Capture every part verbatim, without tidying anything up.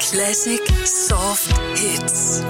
Classic Soft Hits.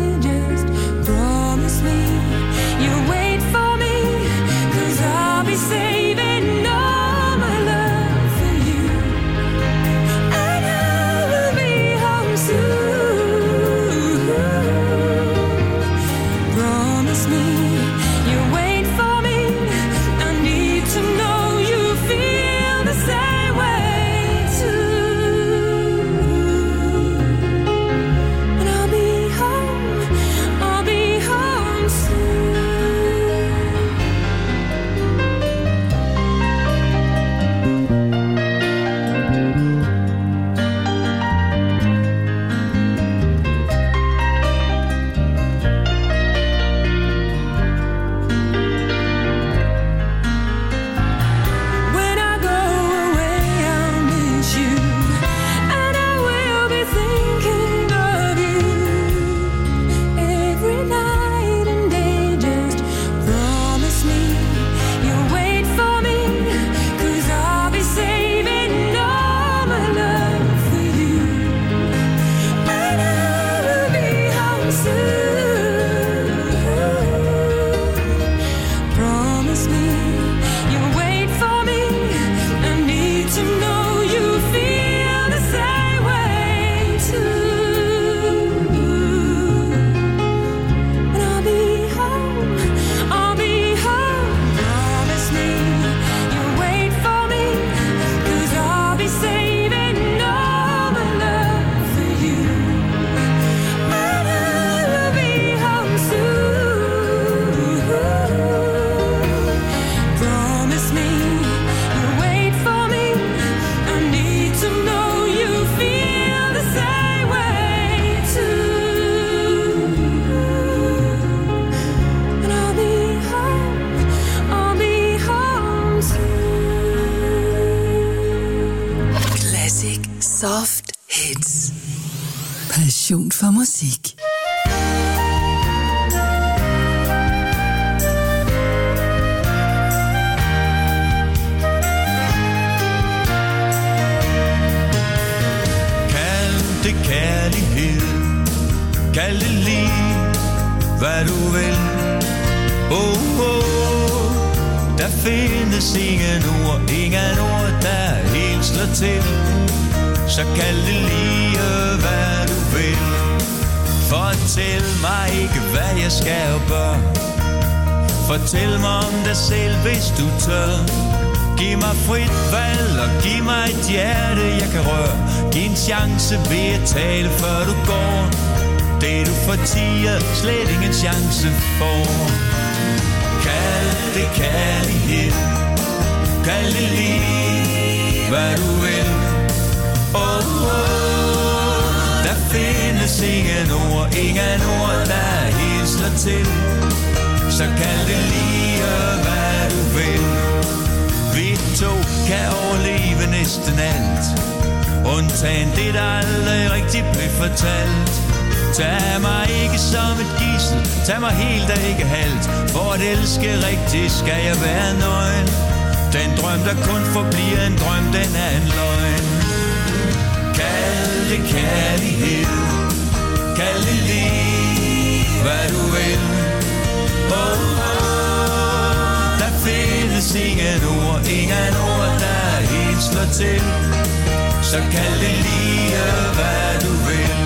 Be Soft Hits. Passion for musik. Kald det kærlighed, kald det lige, hvad du vil. Oh, oh, der findes ingen ord, ingen ord, der helt slår til. Så kald det lige, hvad du vil. Fortæl mig ikke, hvad jeg skal og bør. Fortæl mig om dig selv, hvis du tør. Giv mig frit valg og giv mig et hjerte, jeg kan røre. Giv en chance ved at tale, før du går. Det du fortier, slet ingen chance for. Kald det kærlighed, kald det lige, hvad du vil. Oh, oh, der findes ingen ord, ingen ord, der helt slår til. Så kald det lige, hvad du vil. Vi to kan overleve næsten alt, undtagen det, der aldrig rigtig blev fortalt. Tag mig ikke som et gidsel, tag mig helt og ikke halvt. For at elske rigtigt skal jeg være nøgen. Den drøm, der kun forbliver en drøm, den er en løgn. Kald det kærlighed, kald det lige, hvad du vil. Oh, oh, der findes ingen ord, ingen ord, der helt slår til. Så kald det lige, hvad du vil.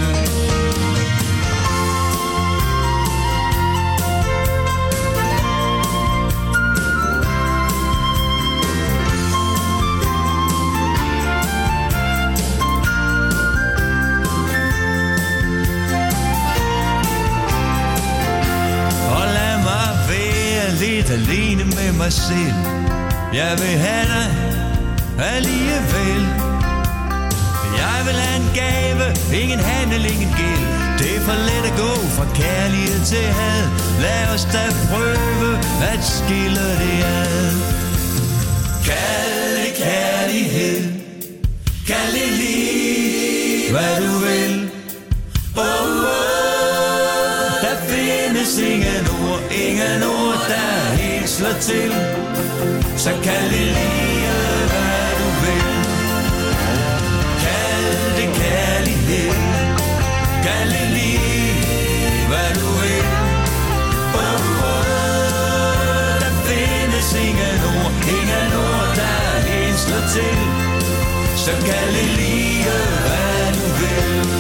Alene med mig selv. Jeg vil have dig alligevel. Jeg vil have en gave, ingen handel, ingen gæld. Det er for let at gå fra kærlighed til had. Lad os da prøve at skille det ad. Kald det kærlighed, kald det lige, hvad du vil. Oh, oh, der findes ingen ord, ingen ord, der helt slår til. Så kald det lige, hvad du vil. Kald det kærlighed, kald det lige, hvad du vil. Oh, oh, der findes ingen ord, ingen ord, der helt slår til. Så kald det lige, hvad du vil.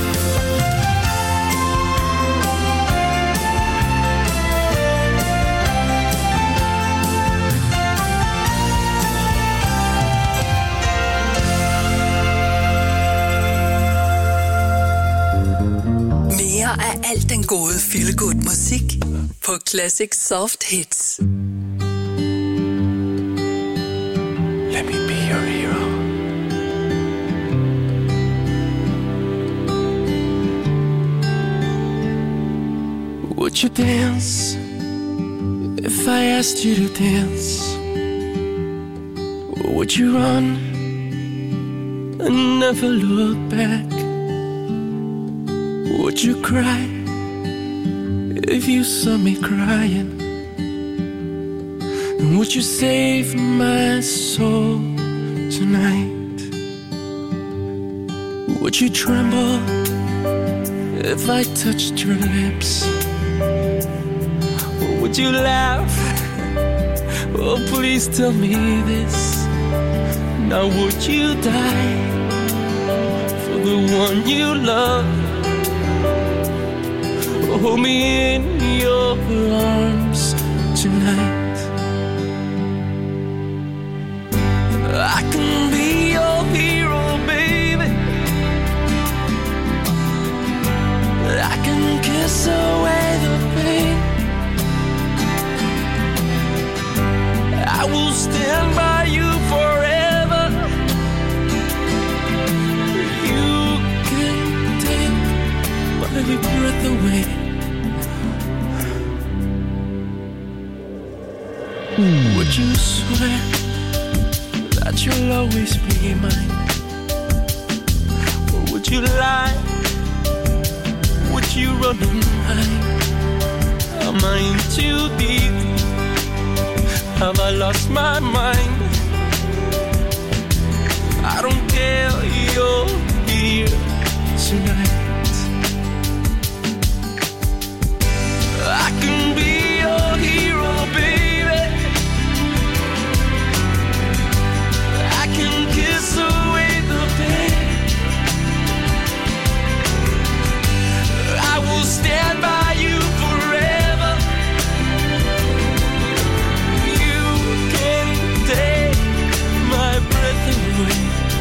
Af alt den gode feel-good musik på Classic Soft Hits. Let me be your hero. Would you dance if I asked you to dance? Or would you run and never look back? Would you cry if you saw me crying? And would you save my soul tonight? Would you tremble if I touched your lips? Or would you laugh? Oh, please tell me this. Now would you die for the one you love? Hold me in your arms tonight. I can be your hero, baby. I can kiss away the pain. I will stand by you forever. You can take my breath away. Would you swear that you'll always be mine? Would you lie? Would you run and hide? Am I in too deep? Have I lost my mind? I don't care, you're here tonight. I can be your hero, baby. I can kiss away the pain. I will stand by you forever. You can take my breath away.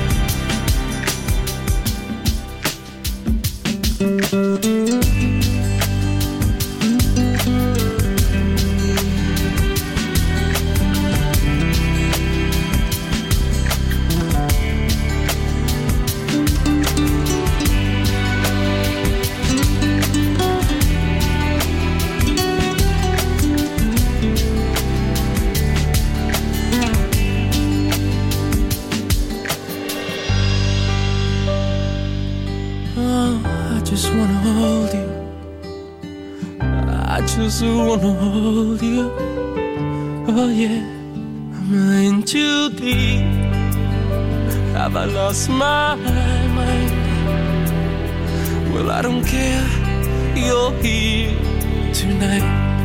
Just wanna hold you. Oh yeah, I'm in too deep. Have I lost my mind? Well, I don't care, you're here tonight.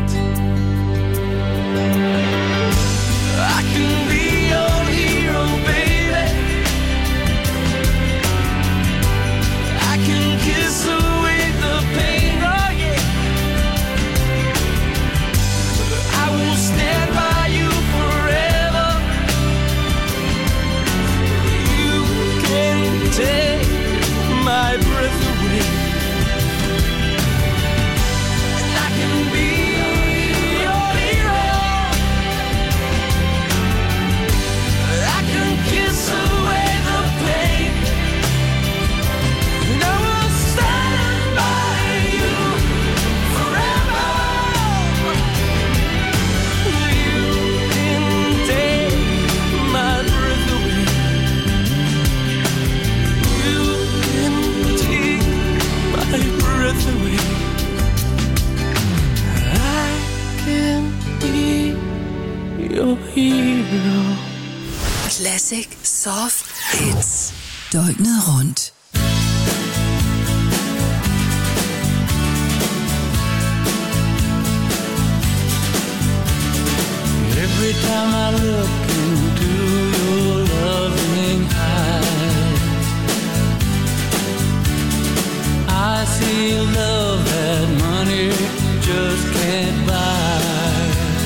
I can be your hero, baby. I can kiss away the pain. Oh yeah, I will stand by you forever. You can take my breath away. And I can be your hero. I can kiss away the pain. And I will stand by you forever. Classic Soft Hits. Døgnet rundt. Every time I look into your loving eyes, I see love that money just can't buy.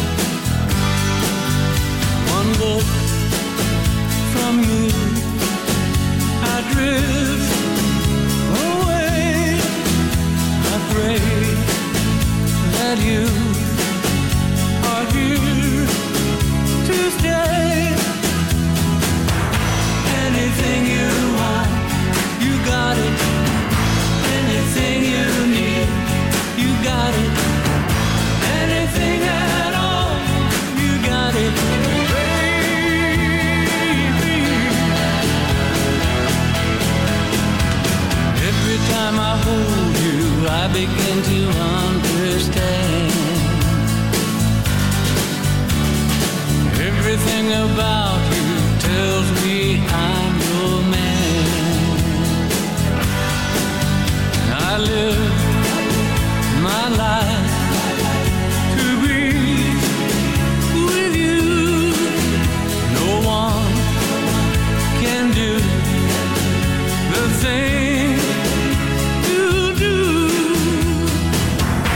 One look from you, I drift away. I pray that you are here to stay. Anything you want, you got it. Anything you need, you got it. Anything at all, you got it. Every time I hold you, I begin to understand. Everything about you tells me I'm your man. I live my life to be with you. No one can do the thing you do.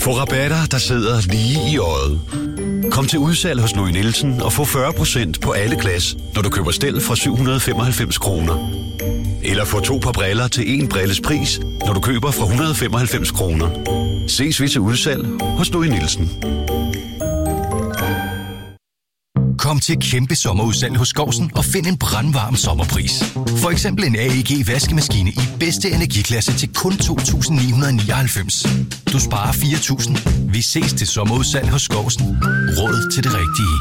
Få rabatter, der sidder lige i øjet. Kom til udsalg hos Louis Nielsen og få fyrre procent på alle glas, når du køber stel fra syv hundrede femoghalvfems kroner. Eller få to par briller til en brilles pris, når du køber fra et hundrede og femoghalvfems kroner. Ses vi til udsalg hos Louis Nielsen. Kom til kæmpe sommerudsalg hos Skovsen og find en brandvarm sommerpris. For eksempel en A E G vaskemaskine i bedste energiklasse til kun to tusind ni hundrede nioghalvfems. Du sparer fire tusind. Vi ses til sommerudsalg hos Skovsen. Råd til det rigtige.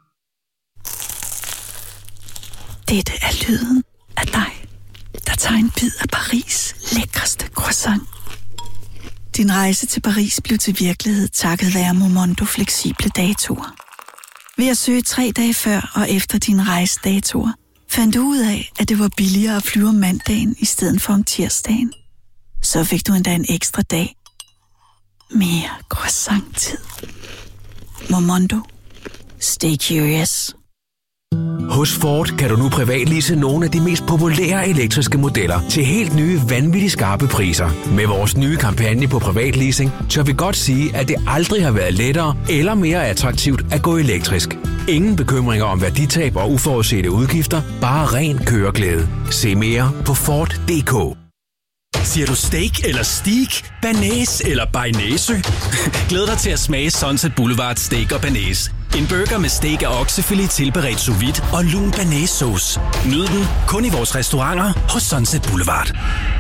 Dette er lyden af dig, der tager en bid af Paris' lækreste croissant. Din rejse til Paris blev til virkelighed takket være Momondo fleksible datoer. Ved at søge tre dage før og efter din rejsedatoer, fandt du ud af, at det var billigere at flyve om mandagen i stedet for om tirsdagen. Så fik du endda en ekstra dag. Mere croissant-tid. Momondo. Stay curious. Hos Ford kan du nu privatlease nogle af de mest populære elektriske modeller til helt nye, vanvittigt skarpe priser. Med vores nye kampagne på privatleasing, tør vi godt sige, at det aldrig har været lettere eller mere attraktivt at gå elektrisk. Ingen bekymringer om værditab og uforudsete udgifter, bare ren køreglæde. Se mere på Ford punktum d k. Siger du steak eller steak, banæs eller bearnaise? Glæd dig til at smage Sunset Boulevard Steak og Banæs. En burger med steak af oksefilet tilberedt sous vide og lun banæssauce. Nyd den kun i vores restauranter hos Sunset Boulevard.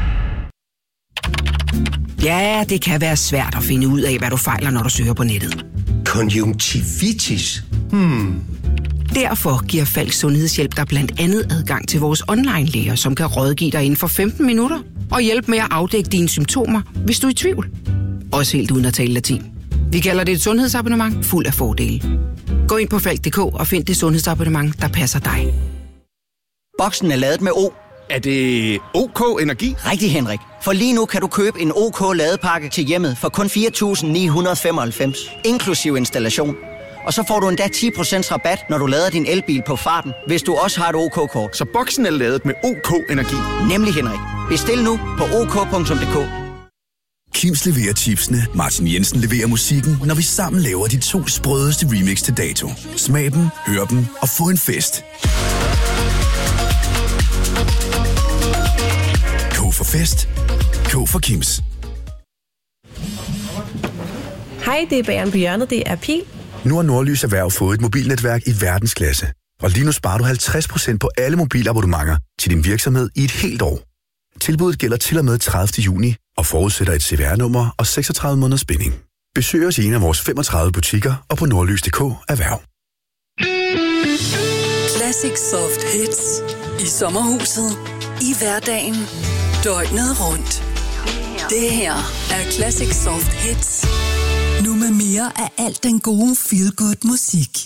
Ja, det kan være svært at finde ud af, hvad du fejler, når du søger på nettet. Konjunktivitis? Hmm. Derfor giver Falk Sundhedshjælp dig blandt andet adgang til vores online-læger, som kan rådgive dig inden for femten minutter og hjælpe med at afdække dine symptomer, hvis du er i tvivl. Også helt uden at tale latin. Vi kalder det et sundhedsabonnement fuld af fordele. Gå ind på falk punktum d k og find det sundhedsabonnement, der passer dig. Boksen er ladet med O. Er det OK Energi? Rigtig, Henrik. For lige nu kan du købe en OK ladepakke til hjemmet for kun fire tusind ni hundrede og femoghalvfems, inklusiv installation. Og så får du endda ti procent rabat, når du lader din elbil på farten, hvis du også har et OK-kort. Så boksen er ladet med OK Energi? Nemlig, Henrik. Bestil nu på ok punktum d k. Kims leverer chipsene, Martin Jensen leverer musikken, når vi sammen laver de to sprødeste remix til dato. Smag dem, hør dem og få en fest. K for fest. K for Kims. Hej, det er Bageren på hjørnet. Det er Pil. Nu har Nordlys Erhverv fået et mobilnetværk i verdensklasse. Og lige nu sparer du halvtreds procent på alle mobilabonnementer til din virksomhed i et helt år. Tilbuddet gælder til og med tredivte juni og forudsætter et C V R-nummer og seksogtredive måneders binding. Besøg os i en af vores femogtredive butikker og på nordlys punktum d k erhverv. Classic Soft Hits. I sommerhuset. I hverdagen. Døgnet rundt. Det her er Classic Soft Hits. Nu med mere af alt den gode feel-good musik.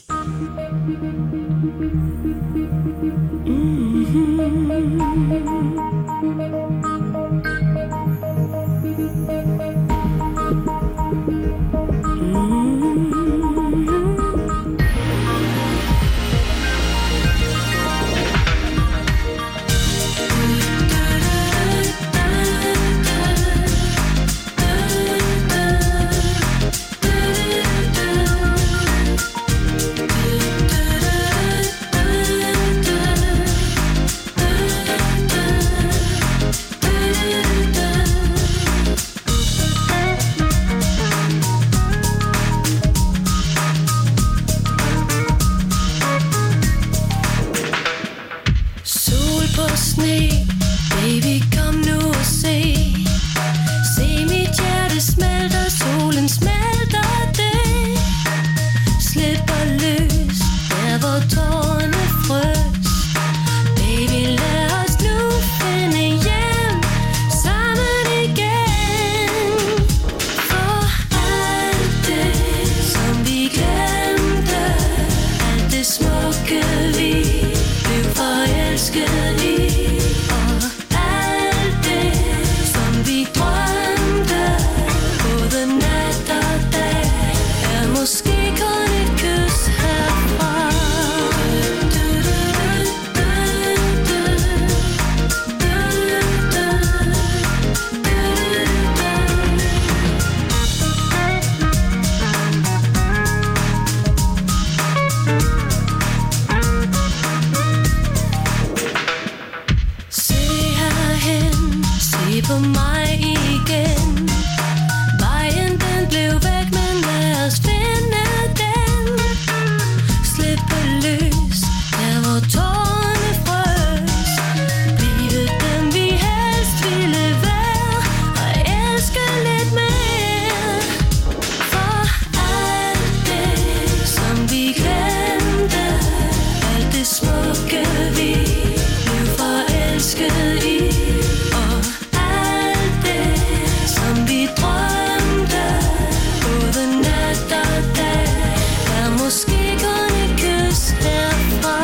igen. Vejen den blev væk, men lad os finde den. Slippe løs, der hvor tårerne frøs. Blive dem vi helst ville være, og elske lidt mere. For alt det, som vi glemte, alt det smukke vi blev forelsket i. Og alt det, som vi drømte, både nat og dag, er måske kun et kys herfra.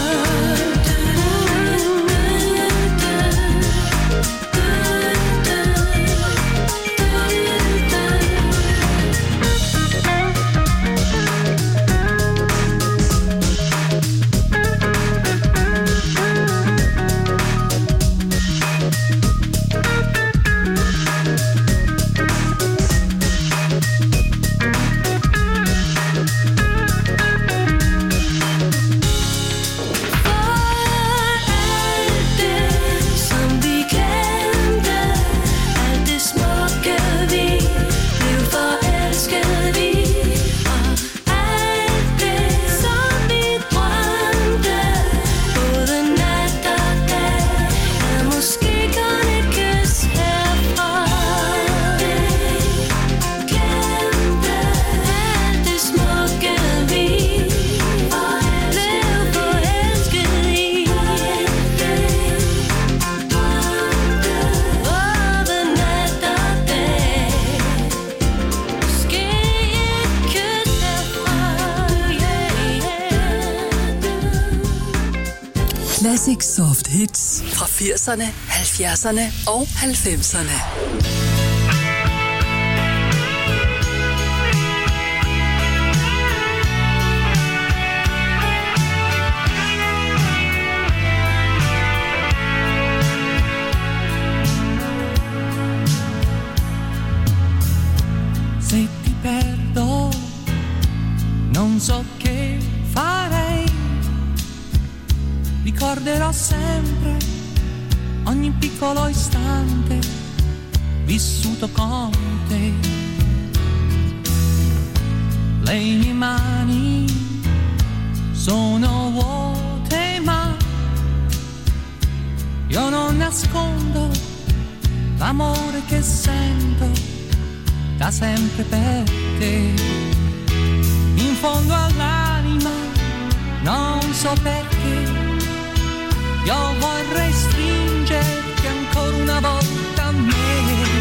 Classic Soft Hits fra firserne, halvfjerdserne og halvfemserne. Se ti perdo, non so che farei. Ricorderò sempre ogni piccolo istante vissuto con te. Le mie mani sono vuote, ma io non nascondo l'amore che sento da sempre per te. In fondo all'anima non so perché io vorrei stringerti ancora una volta a me.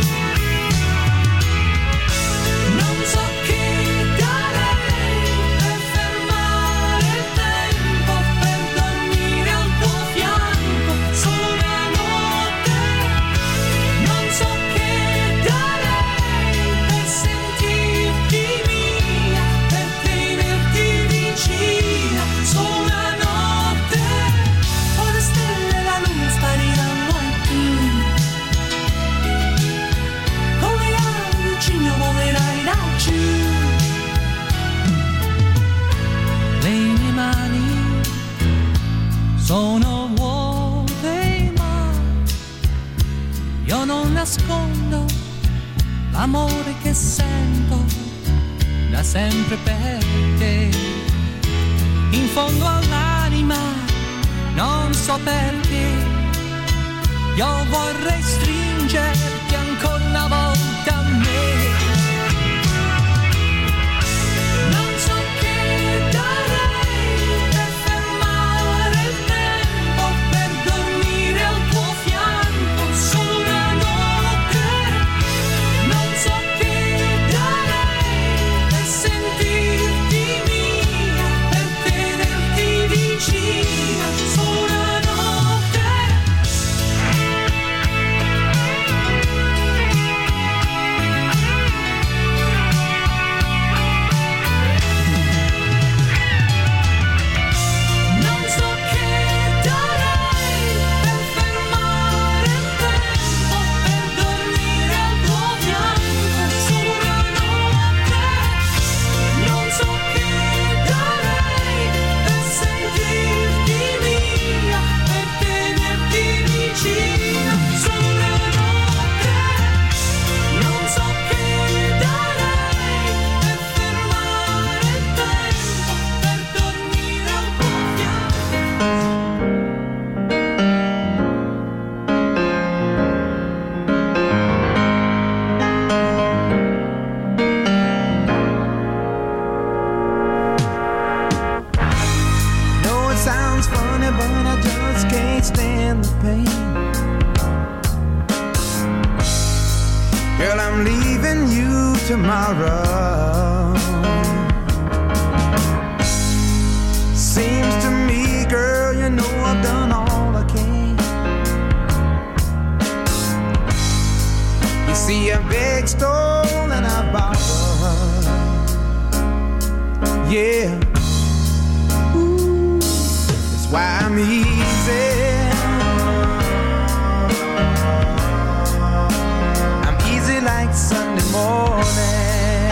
Non so che darei per fermare il tempo, per dormire al tuo fianco solo una notte. Non so che darei per sentirti mia, per tenerti vicina solo una notte. Le stelle e la luna spariranno anche come ali il cigno volerai laggiù. Le mie mani sono vuote, ma io non nascondo l'amore che sento da sempre per te. In fondo all'anima non so perché io vorrei stringerti ancora una volta a me. Non so che darei per fermare il tempo, per dormire al tuo fianco solo una notte. Non so che darei per sentirti mia, per tenerti vicina solo una notte. Well, I'm leaving you tomorrow. Seems to me, girl, you know I've done all I can. You see, I beg, stole, and I borrowed. Yeah. Ooh, that's why I'm easy. I'm easy like Sunday morning.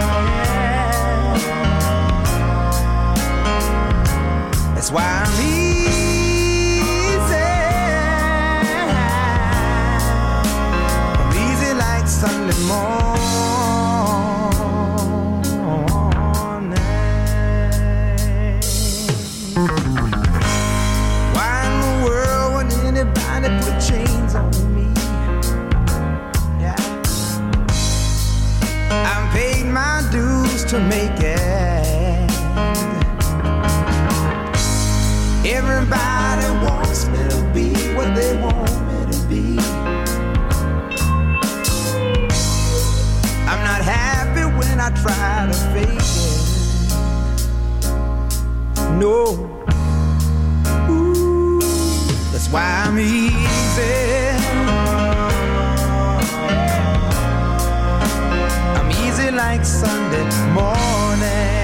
That's why I'm easy. I'm easy like Sunday morning. Why in the world would anybody put chains on me? Yeah. I've paid my dues to make it. Everybody wants me to be what they want me to be. I'm not happy when I try to fake it. No. Ooh, that's why I'm easy. I'm easy like Sunday morning.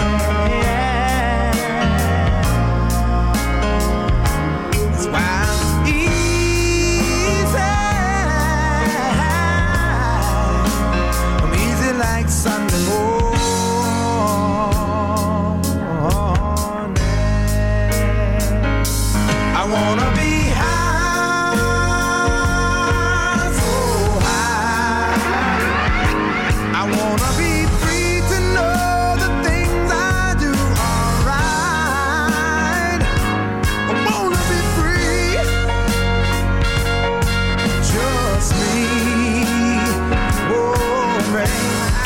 Like Sunday morning, I wanna be high, so high. I wanna be free to know the things I do are right. I wanna be free, just me. Oh, man.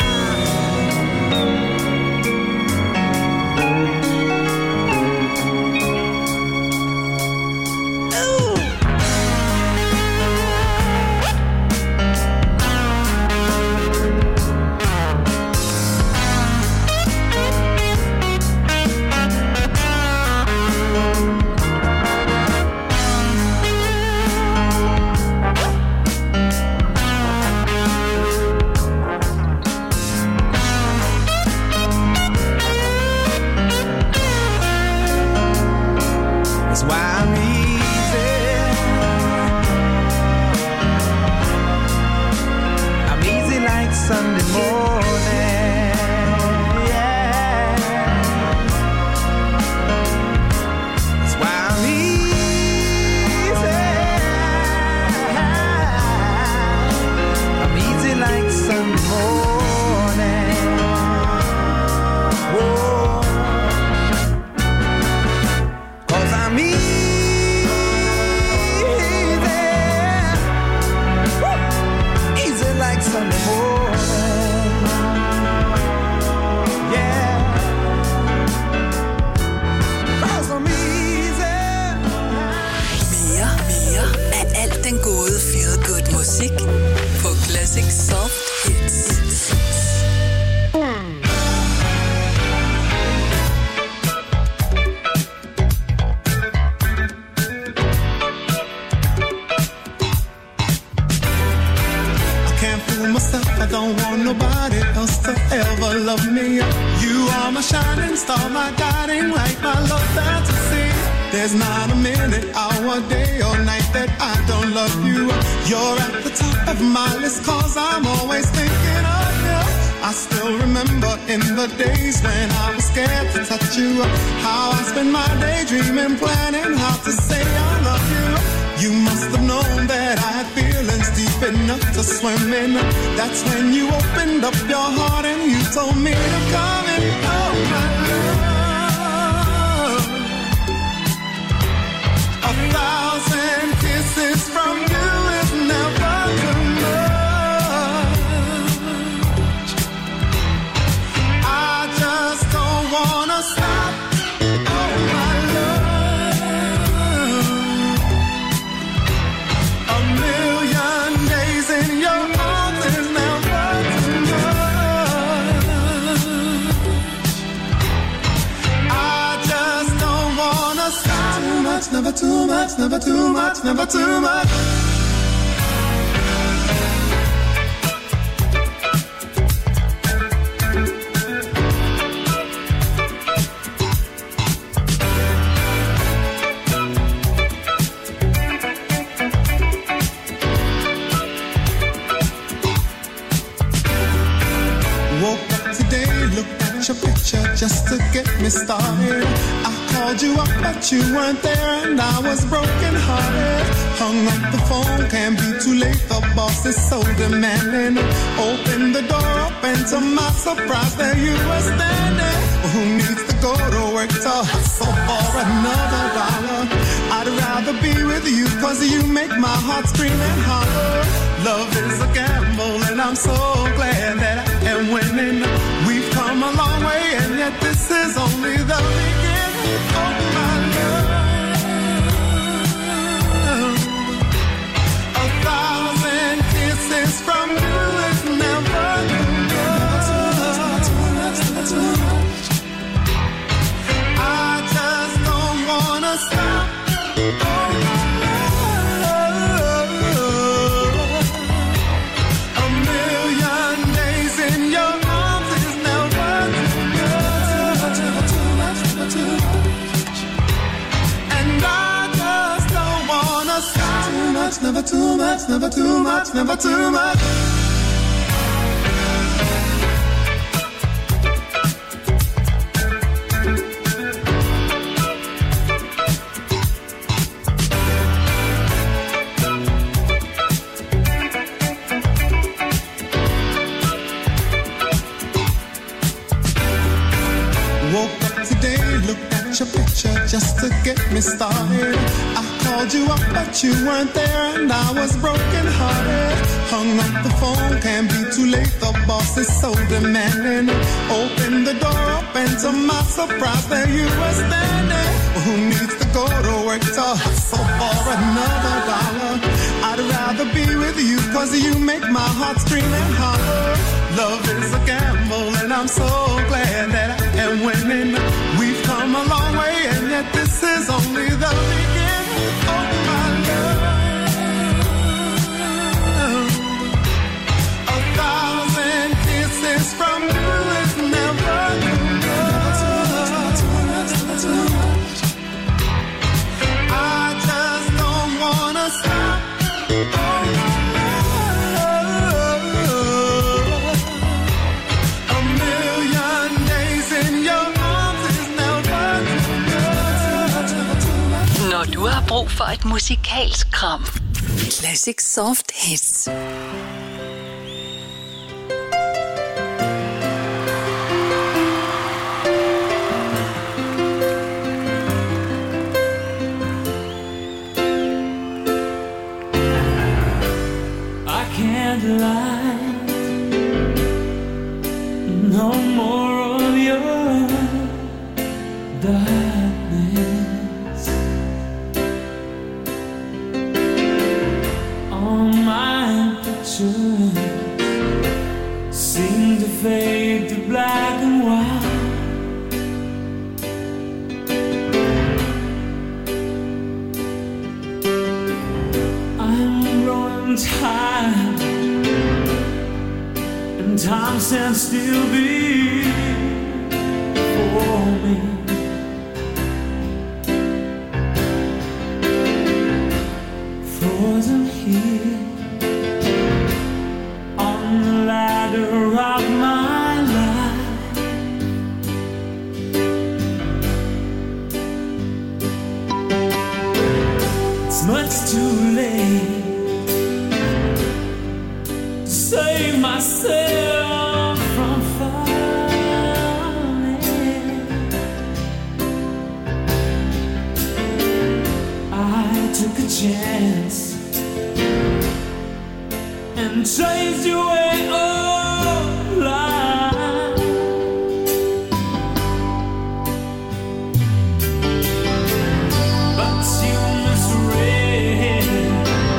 That's why I'm easy. I'm easy like Sunday morning. Yeah. That's why I'm easy. I'm easy like Sunday morning. Whoa. I'm easy, woo, easy like Sunday morning, yeah, 'cause I'm easy. Mere, mere af alt den gode feel good musik på Classic Soft Hits. I don't want nobody else to ever love me. You are my shining star, my guiding light, my love fantasy. There's not a minute, hour, day or night that I don't love you. You're at the top of my list 'cause I'm always thinking of you. I still remember in the days when I was scared to touch you, how I spent my day dreaming, planning how to say I love you. You must have known that I had feelings deep enough to swim in. That's when you opened up your heart and you told me to come in. Oh, my love. A thousand kisses from you is never too much. I just don't wanna stop. Oh, my love. A million days in your arms is never never too much, never too much, never too much. Just to get me started, I called you up but you weren't there and I was broken hearted. Hung up the phone, can't be too late, the boss is so demanding. Opened the door up and to my surprise there you were standing. Who needs to go to work to hustle for another dollar? I'd rather be with you cause you make my heart scream and holler. Love is a gamble and I'm so glad that I am winning. We've come a long way and yet this is only the beginning of my love. A thousand kisses from you is never enough. I just don't wanna stop. Never too much, never too much, never too much. Woke up today, looked at your picture just to get me started. I called you up but you weren't there and I was broken hearted. Hung up the phone, can't be too late, the boss is so demanding. Opened the door up and to my surprise there you were standing. Who needs to go to work to hustle for another dollar? I'd rather be with you cause you make my heart scream and holler. Love is a gamble and I'm so glad that I am winning. We've come a long way and yet this is only the beginning of my love. A thousand kisses from you is never enough. I just don't wanna stop. Når du har brug for et musikalsk kram. Classic Soft Hits. I can't lie. No more of your darkness. All my pictures seem to fade to black and white. I'm growing tired and time stands still before me. Frozen here on the ladder of my life. It's much too late to save myself from falling. I took a chance and chased you away all life. But you misread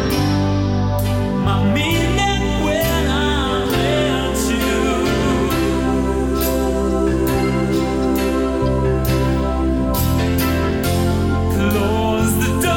my meaning when I met you. Close the door.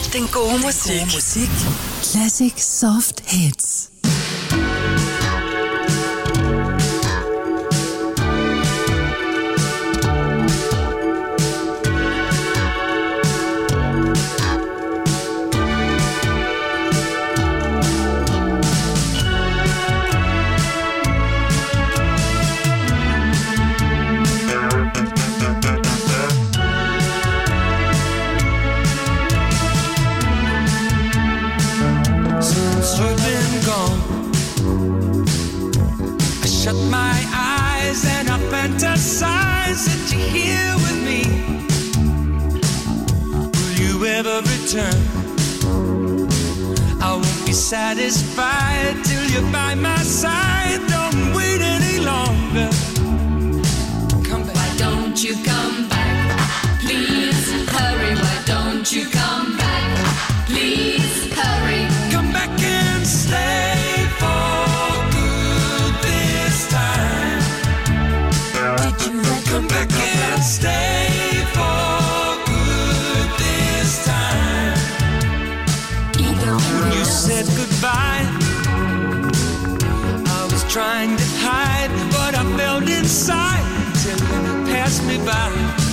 den gode musik. Den gode musik. Classic Soft Hits. Fantasize that you're here with me. Will you ever return? I won't be satisfied till you're by my side. Don't wait any longer. Come back. Why don't you come back? Please hurry. Why don't you come back? Please hurry. Come back and stay for good this time. Come back and stay for good this time. You said goodbye. I was trying to hide what I felt inside until you passed me by.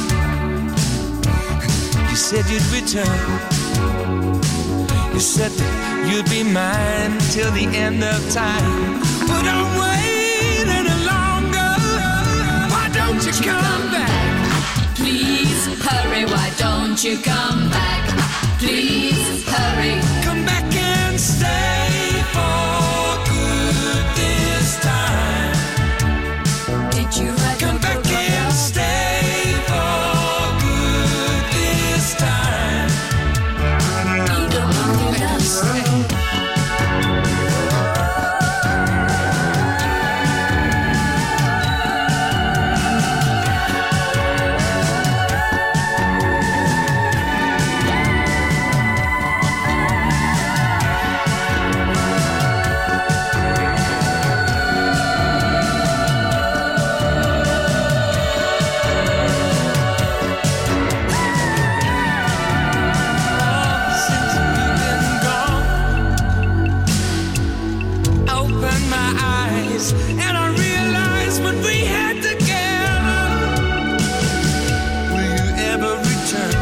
You said you'd return. You said that you'd be mine till the end of time. But don't wait any longer. Why don't you come back? Please hurry. Why don't you come back? Please hurry. Come back and stay for good this time. Did you write Come back and stay for good this time. You don't want to stay. And I realized what we had together. Will you ever return?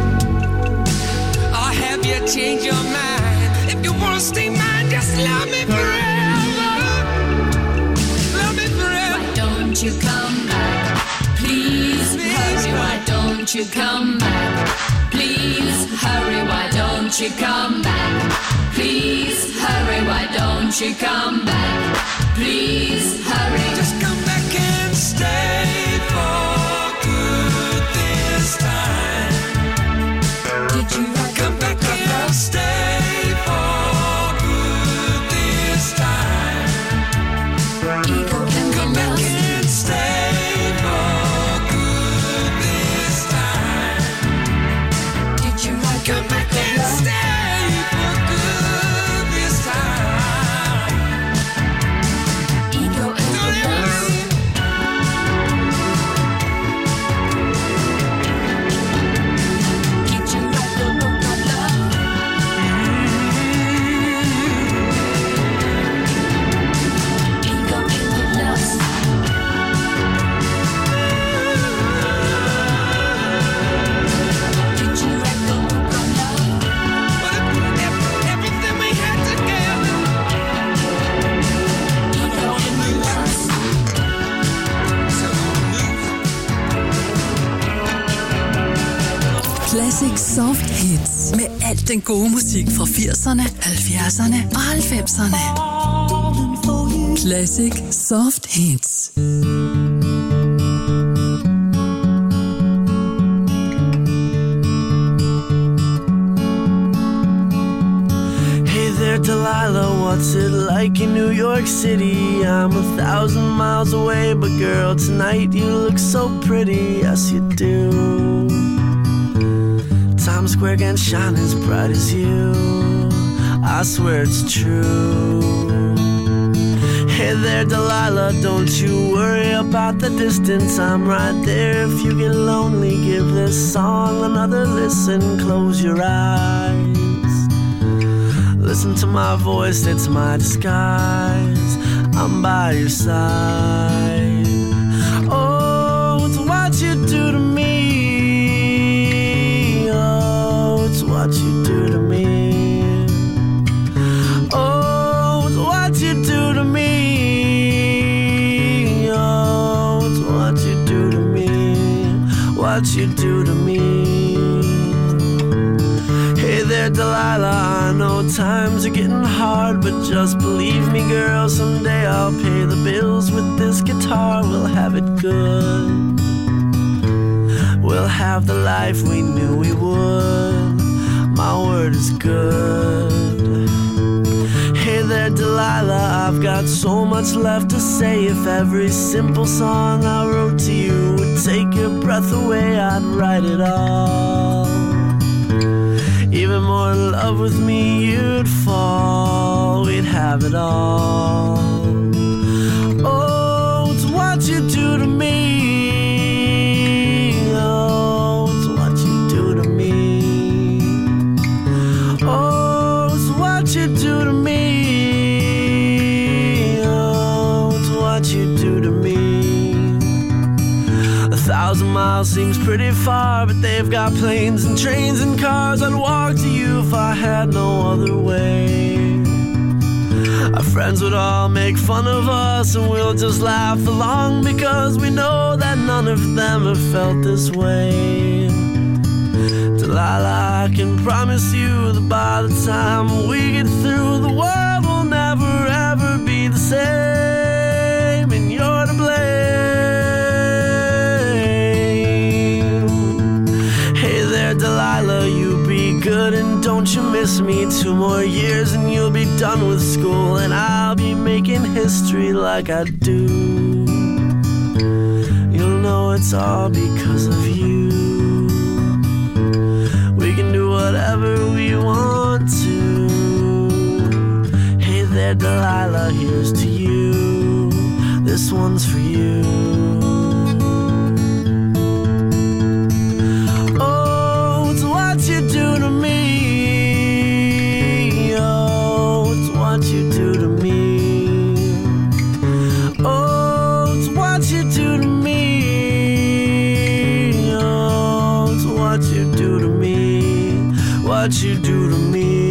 Or have you changed your mind? If you wanna stay mine, just love me forever. Love me forever. Why don't you come back? Please hurry. Why don't you come back? Please hurry. Why don't you come back? Please hurry. Why don't you come back? Please hurry. Just come back and stay for good this time. Did you write Come back and stay for good this time. Ego can Come be back lost. and stay for good this time. Did you write Come back and stay for good this time. Ego and Don't be ever lost. leave. Did you write the book of love? Ego and be lost. Did you write the book of love? But ev- everything we had together. Ego and be lost. Classic Soft Hits. Med alt den gode musik fra firserne, halvfjerdserne og halvfemserne. Classic Soft Hits. Hey there, Delilah, what's it like in New York City? I'm a thousand miles away, but girl, tonight you look so pretty, yes you do. Times Square can shine as bright as you, I swear it's true. Hey there, Delilah, don't you worry about the distance, I'm right there. If you get lonely, give this song another listen, close your eyes. Listen to my voice, it's my disguise. I'm by your side. Oh, it's what you do to me. Oh, it's what you do to me. Oh, it's what you do to me. Oh, it's what you do to me. What you do to me. Hey there, Delilah, I know times are getting hard, but just believe me, girl, someday I'll pay the bills with this guitar. We'll have it good. We'll have the life we knew we would. My word is good. Hey there, Delilah, I've got so much left to say. If every simple song I wrote to you would take your breath away, I'd write it all. Even more in love with me, you'd fall. We'd have it all. Oh, it's what you do to me. Oh, it's what you do to me. Oh, it's what you do to me. Oh, it's what you do to me. A thousand miles seems pretty far, but they've got planes and trains and cars. I'd walk to you if I had no other way. Our friends would all make fun of us, and we'll just laugh along, because we know that none of them have felt this way. Delilah, I can promise you that by the time we get through, the world will never ever be the same, and you're to blame. Delilah, you be good and don't you miss me. Two more years and you'll be done with school, and I'll be making history like I do. You'll know it's all because of you. We can do whatever we want to. Hey there, Delilah, here's to you. This one's for you. What you do to me. Oh, it's what you do to me. Oh, it's what you do to me. Oh, it's what you do to me. What you do to me.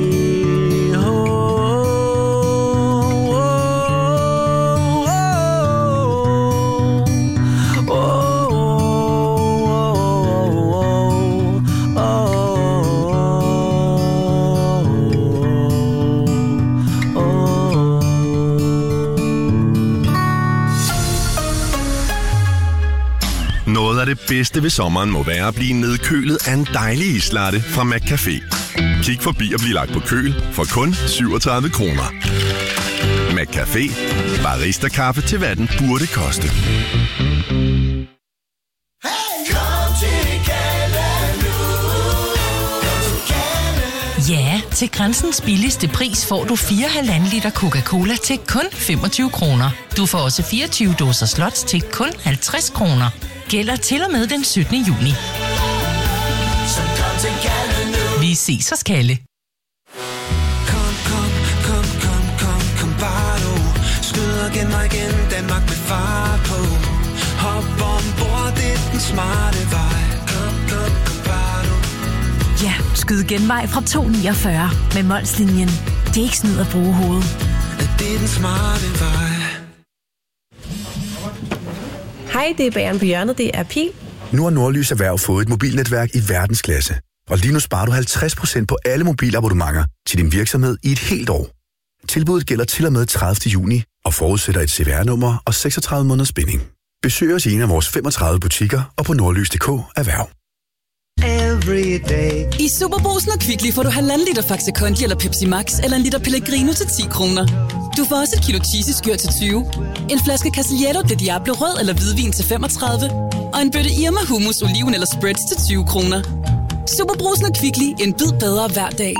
Noget af det bedste ved sommeren må være at blive nedkølet af en dejlig islatte fra McCafé. Kig forbi og bliv lagt på køl for kun syvogtredive kroner. McCafé. Barista-kaffe til hvad den burde koste. Ja, til Grænsens billigste pris får du fire komma fem liter Coca-Cola til kun femogtyve kroner. Du får også fireogtyve dåser Slots til kun halvtreds kroner. Gælder til og med den syttende juni. Så kom til Kalle nu. Vi ses hos Kalle. Kom, kom, kom, kom, kom, kom bare nu. Skyd og genvej igen, Danmark med fart på. Hop ombord, det er den smarte vej. Kom, kom, kom bare nu. Ja, skyd genvej fra to niogfyrre med Molslinjen. Det er ikke snyd at bruge hovedet. Det er den smarte vej. Hej, det er Bageren på hjørnet, det er Pil. Nu har Nordlys Erhverv fået et mobilnetværk i verdensklasse. Og lige nu sparer du halvtreds procent på alle mobilabonnementer til din virksomhed i et helt år. Tilbuddet gælder til og med tredivte juni og forudsætter et C V R-nummer og seksogtredive måneders binding. Besøg os i en af vores femogtredive butikker og på nordlys punktum d k erhverv. I Superbrugsen og Kvickly får du halvanden liter Faxe Kondi eller Pepsi Max eller en liter Pellegrino til ti kroner. Du får også et kilo cheesy-skyr til tyve, en flaske Casiglietto de Diablo rød eller hvidvin til femogtredive og en bøtte Irma hummus, oliven eller spreads til tyve kroner. Superbrugsen og Kvickly, en bid bedre hver dag.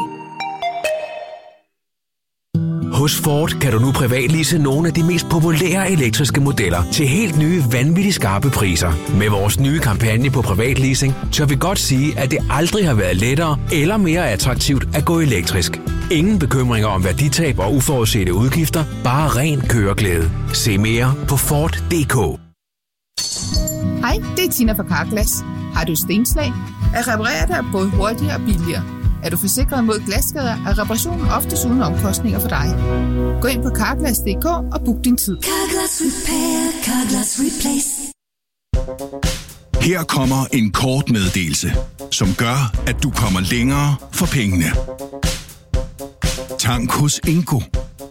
Hos Ford kan du nu privatlease nogle af de mest populære elektriske modeller til helt nye, vanvittigt skarpe priser. Med vores nye kampagne på privatleasing, tør vi godt sige, at det aldrig har været lettere eller mere attraktivt at gå elektrisk. Ingen bekymringer om værditab og uforudsete udgifter, bare ren køreglæde. Se mere på Ford punktum d k. Hej, det er Tina fra Carglass. Har du stenslag? At reparere det er både hurtigere og billigere. Er du forsikret mod glasskader, er reparationen oftest uden omkostninger for dig. Gå ind på carglass punktum d k og book din tid. Carglass Repair, Carglass Replace. Her kommer en kort meddelelse, som gør, at du kommer længere for pengene. Tank hos Ingo.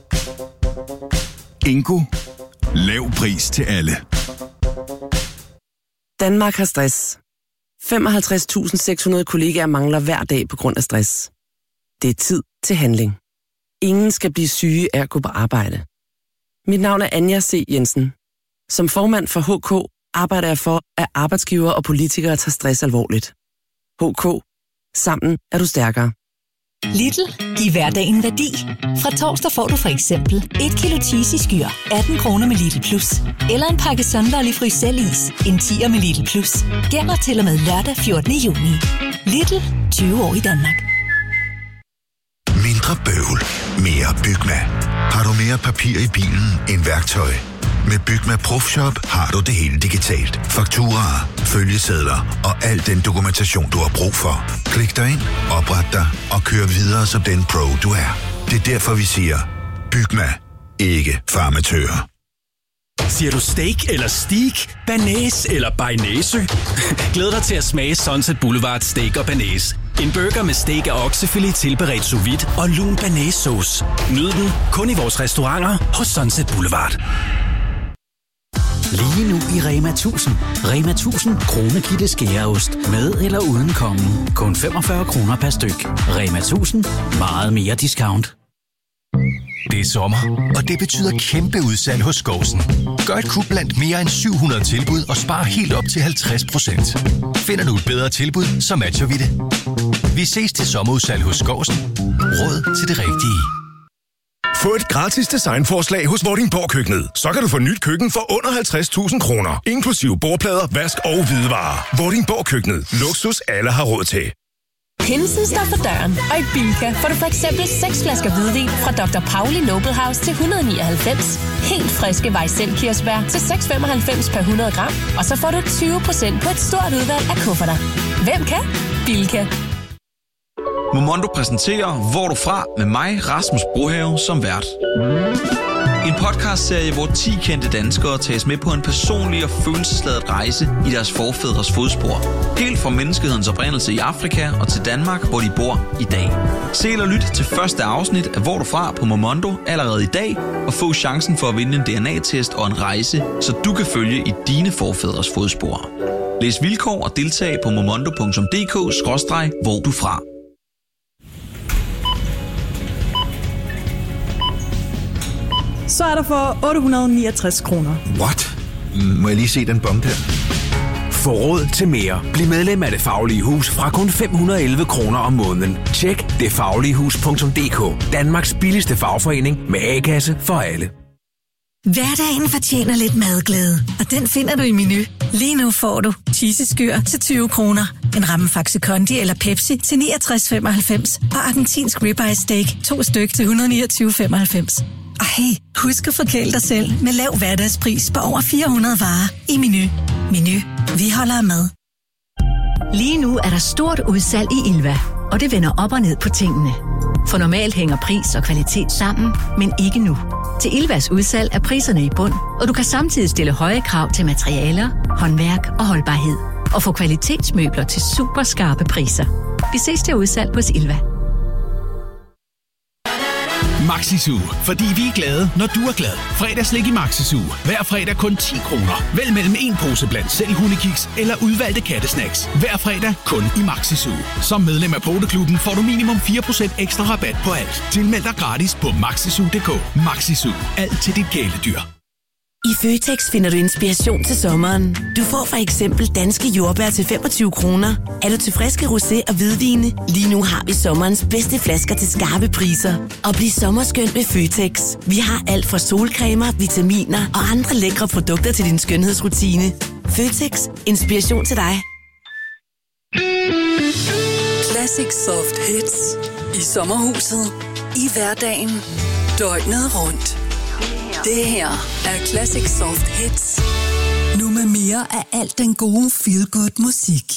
Ingo. Lav pris til alle. Danmark har stress. femoghalvtreds tusind seks hundrede kollegaer mangler hver dag på grund af stress. Det er tid til handling. Ingen skal blive syge af at gå på arbejde. Mit navn er Anja C. Jensen. Som formand for H K arbejder jeg for, at arbejdsgivere og politikere tager stress alvorligt. H K. Sammen er du stærkere. Lidl. Giv hverdagen værdi. Fra torsdag får du for eksempel et kilo cheese i skyr, atten kroner med Lidl Plus. Eller en pakke Sunderlig Frysellis, en tier med Lidl Plus. Gælder til og med lørdag fjortende juni. Lidl. tyve år i Danmark. Mindre bøvl. Mere Bygma. Har du mere papir i bilen end værktøj? Med Bygma Profshop har du det hele digitalt. Fakturaer, følgesedler og al den dokumentation, du har brug for. Klik dig ind, opret dig og kør videre som den pro, du er. Det er derfor, vi siger, Bygma. Ikke farmatører. Siger du steak eller steak, banæs eller bearnaise? Glæd dig til at smage Sunset Boulevard Steak og Banæs. En burger med steak og oksefilet tilberedt sous vide og lun banæssauce. Nyd den kun i vores restauranter hos Sunset Boulevard. Lige nu i Rema tusind. Rema tusind kronekitte skæreost. Med eller uden kongen. Kun femogfyrre kroner per styk. Rema tusind. Meget mere discount. Det er sommer, og det betyder kæmpe udsalg hos Skovsen. Gør et kub blandt mere end syv hundrede tilbud og spar helt op til halvtreds procent. Finder du et bedre tilbud, så matcher vi det. Vi ses til sommerudsalg hos Skovsen. Råd til det rigtige. Få et gratis designforslag hos Vordingborg Køkkenet. Så kan du få nyt køkken for under halvtreds tusind kroner. Inklusive bordplader, vask og hvidevarer. Vordingborg Køkkenet. Luksus alle har råd til. Pinsen står for døren, og i Bilka får du for eksempel seks flasker hvidvin fra doktor Pauli Noble House til et hundrede og nioghalvfems. Helt friske Weissel kirsebær til seks komma femoghalvfems per hundrede gram. Og så får du tyve procent på et stort udvalg af kufferter. Hvem kan? Bilka. Momondo præsenterer Hvor du fra med mig, Rasmus Brohave, som vært. En podcastserie, hvor ti kendte danskere tages med på en personlig og følelsesladet rejse i deres forfædres fodspor. Helt fra menneskehedens oprindelse i Afrika og til Danmark, hvor de bor i dag. Se eller lyt til første afsnit af Hvor du fra på Momondo allerede i dag, og få chancen for at vinde en D N A-test og en rejse, så du kan følge i dine forfædres fodspor. Læs vilkår og deltag på momondo punktum d k skråstreg hvor du fra. Så er der for otte hundrede og niogtres kroner. What? Må jeg lige se den bombe der? Få råd til mere. Bliv medlem af Det Faglige Hus fra kun fem hundrede og elleve kroner om måneden. Tjek det faglige hus punktum d k. Danmarks billigste fagforening med A-kasse for alle. Hverdagen fortjener lidt madglæde, og den finder du i Menu. Lige nu får du cheeseskyr til tyve kroner, en ramme Faxe Kondi eller Pepsi til niogtres femoghalvfems og argentinsk ribeye steak to styk til et hundrede og niogtyve femoghalvfems. Og hey, husk at forkæle dig selv med lav hverdagspris på over fire hundrede varer i Menu. Menu. Vi holder med. Lige nu er der stort udsalg i Ilva, og det vender op og ned på tingene. For normalt hænger pris og kvalitet sammen, men ikke nu. Til Ilvas udsalg er priserne i bund, og du kan samtidig stille høje krav til materialer, håndværk og holdbarhed. Og få kvalitetsmøbler til super skarpe priser. Vi ses til udsalg hos Ilva. Maxisu, fordi vi er glade, når du er glad. Fredagslik i Maxisu. Hver fredag kun ti kroner. Vælg mellem en pose blandt selv hundekiks eller udvalgte kattesnacks. Hver fredag kun i Maxisu. Som medlem af Poteklubben får du minimum fire procent ekstra rabat på alt. Tilmeld dig gratis på maxisu punktum d k. Maxisu. Alt til dit kæledyr. I Føtex finder du inspiration til sommeren. Du får for eksempel danske jordbær til femogtyve kroner. Er du til friske rosé og hvidvine? Lige nu har vi sommerens bedste flasker til skarpe priser. Og bliv sommerskøn med Føtex. Vi har alt fra solcremer, vitaminer og andre lækre produkter til din skønhedsrutine. Føtex. Inspiration til dig. Classic Soft Hits i sommerhuset i hverdagen, døgnet rundt. Det her er Classic Soft Hits. Nu med mere af alt den gode feel-good musik.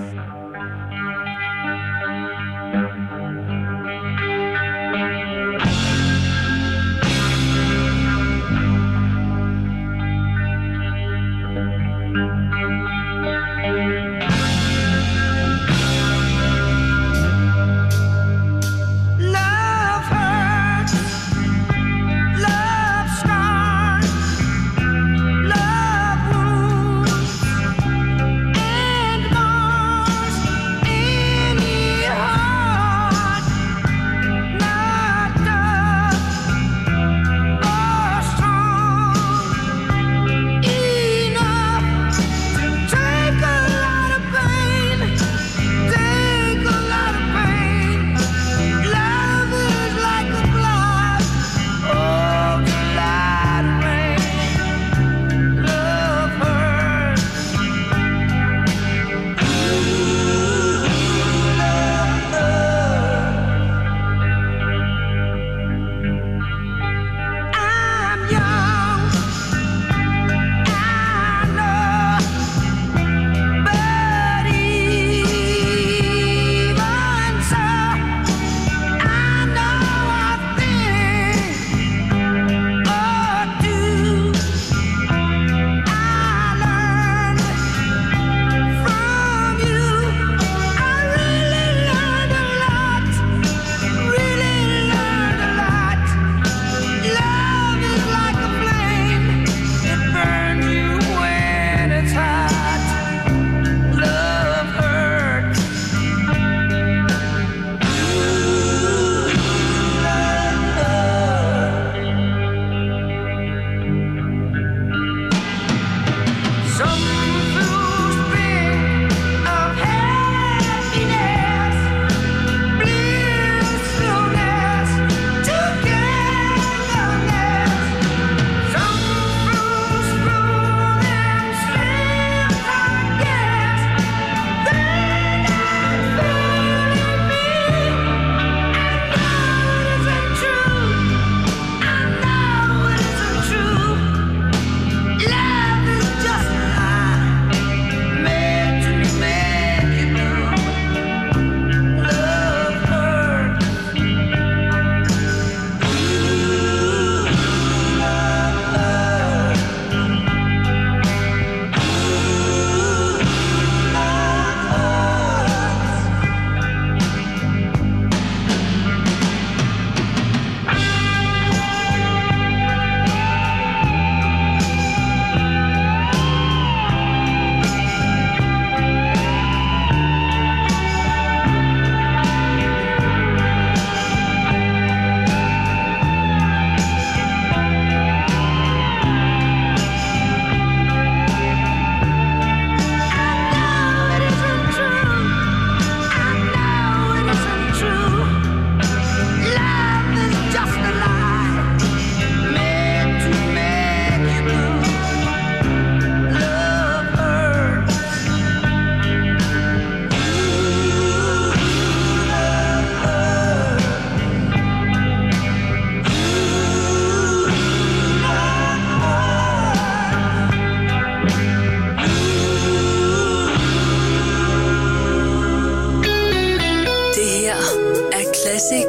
Classic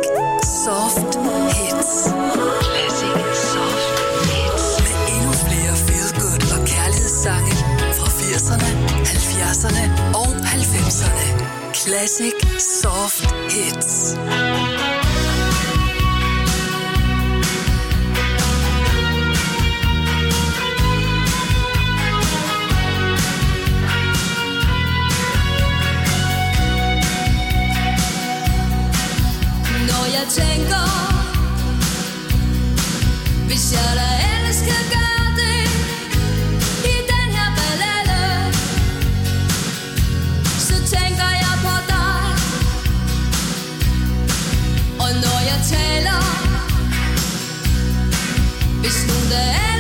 Soft Hits. Classic Soft Hits. Med endnu flere feel-good og kærlighedssange fra firserne, halvfjerdserne og halvfemserne. Classic Soft Hits. Jeg tænker, hvis jeg da ellers kan gøre det i den her ballade, så tænker jeg på dig. Og når jeg taler, hvis nu der er